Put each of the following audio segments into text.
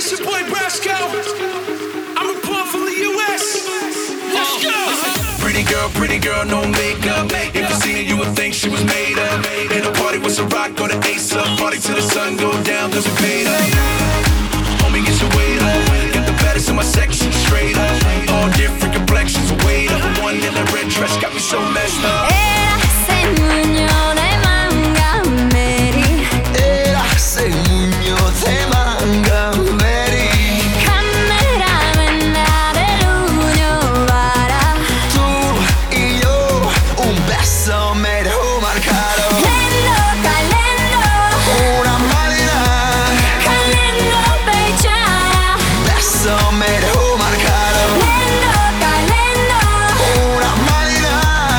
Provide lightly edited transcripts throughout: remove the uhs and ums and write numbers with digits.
it's your boy Brasco. I'm reporting from the US. Let's go. Pretty girl, no makeup. If you seen her, you would think she was made up. In a party with some rock, go to Ace up. Party till the sun go down, cause we paid up. Homie, get your weight up. Get the baddest in my section, straight up. All different complexions, weight up. One in a red dress got me so messed up. Era sei mugno de manga meri. Tu y yo, un beso me dejó marcado. Una malina. Beso me dejó marcado. Una malina.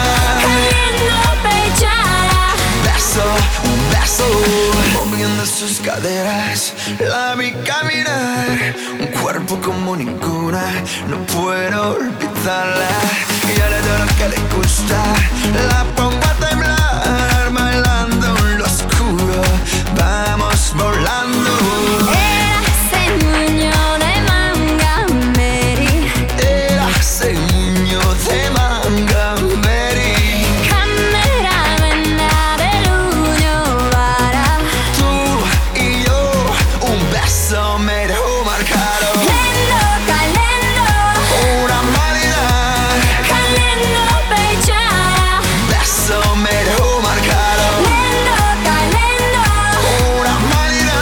Beso, un beso. Moviendo sus caderas, la vi caminar. Un cuerpo como ninguna, no puedo olvidarla. Y ahora de lo que le gusta, la pongo a temblar. Bailando en lo oscuro, vamos volando. Era sei mugno de manga meri. Tu y yo, un beso me dejó marcado. Una malina. Beso me dejó marcado. Una malina.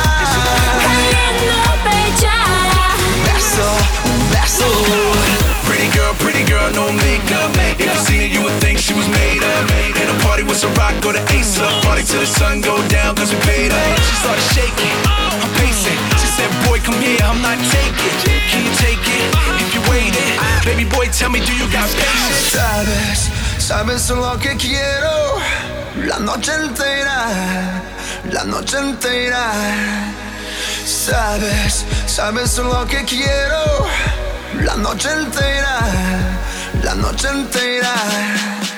Beso, un beso. Pretty girl, no makeup. If you seen her, you would think she was made up. In a party with some rock, go to Ace up. Party till the sun go down, cause we paid up. She started shaking, I'm pacing. She said, boy, come here, I'm not taking. Can you take it? If you waited, baby boy, tell me, do you got patience? Sabes lo que quiero. La noche entera. La noche entera. Sabes lo que quiero. La noche entera. La noche entera.